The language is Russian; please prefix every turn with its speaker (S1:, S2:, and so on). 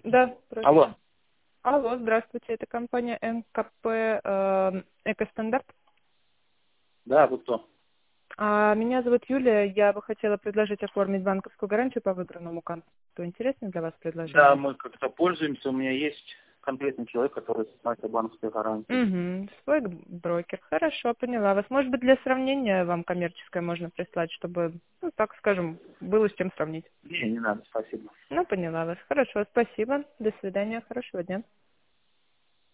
S1: Да, просим.
S2: Алло.
S1: Алло, здравствуйте, это компания НКП «Экостандарт».
S2: Да, вы кто?
S1: Меня зовут Юлия, я бы хотела предложить оформить банковскую гарантию по выбранному контакту. Интересно для вас
S2: Да,
S1: предложение?
S2: мы как-то пользуемся. У меня есть конкретный человек, который занимается банковской гарантией.
S1: Угу, свой брокер. Хорошо, поняла вас. Может быть, для сравнения вам коммерческое можно прислать, чтобы, ну, так скажем, было с чем сравнить.
S2: Не надо, спасибо.
S1: Ну, поняла вас. Хорошо, спасибо. До свидания, хорошего дня.